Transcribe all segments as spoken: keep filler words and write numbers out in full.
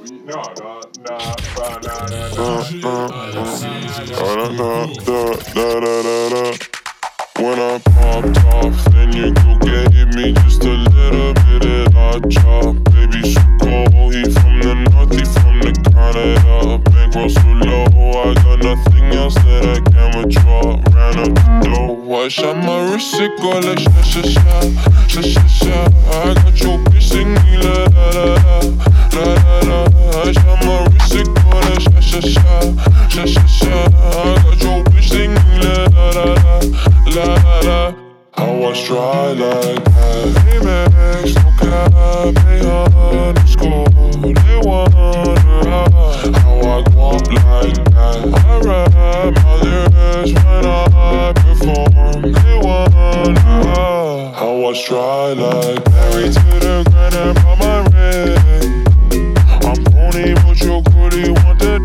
No, no, no, no, no, no. When I popped off, then you go gave me just a little bit of that chop. Baby, so cold, he from the north, he from the Canada. Bankroll so low, I got nothing else that I can withdraw. Ran up the dough, I shot my wrist, it go like sha sha sha, sha sha sha. I got your bitch singing la la la la la la. I shot my wrist, it go like sha sha sha, sha sha sha. I got your bitch singing la la la la la la. I was dry like that. Amex, no cap, they underscore. They wonder how I go up like that. I rap my lyrics when I perform. They wonder how I was dry like that. Married to the grind and brought my ring. I'm pony, but your goodie want the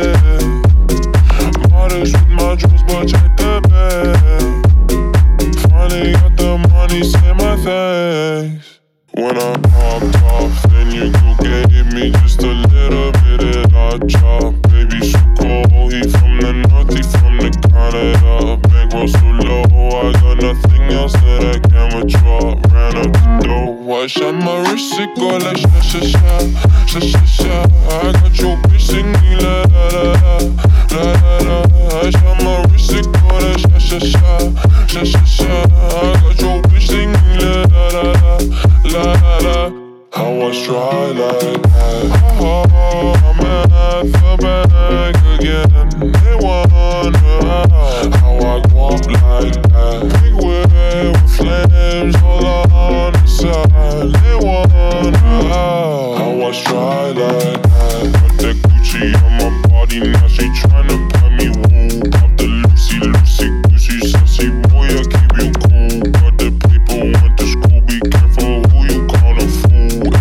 dick. Modest with my jewels, but check the bag. Finally got the money, say my thanks. When I popped off, then you go gave me just a little bit of that chop. Baby, so cold, he from the north, he from the Canada. Bankroll so low, I got nothing else that I can withdraw. Ran up the dough, I shot my wrist, it go like sha sha sha, sha sha sha. I got your bitch singing la la la la la la. I shot my wrist, it go like sha sha sha, sha sha sha. I got your bitch singing la la la la la la. I was dry like that. Oh, I'm at the back again. They wonder how I go up like that. Big wave with flames all on the side. They wonder how I was dry like that. Got that Gucci on my body, now she tryna buy me wool. Pop the Lucy, Lucy, Gucci, sassy boy, I keep you cool. Got the people went to school, be careful who you call a fool.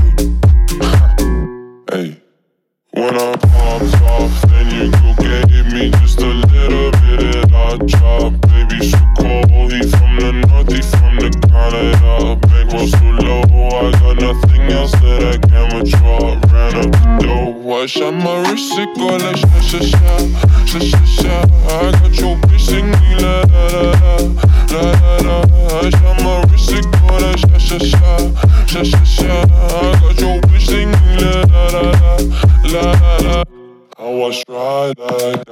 Hey, when I popped off, then you go gave me just a little bit of that chop. Baby, so cold, he from the north, he from the Canada. Bankroll so low, I got nothing else that I can withdraw. Ran up the dough, I shot my wrist, it go like sha sha sha, sha sha sha. I got your bitch singing la la la la la la. I shot my wrist, it go like sha sha sha, sha sha sha. I got your bitch singing la la la la la la. I was dry like that.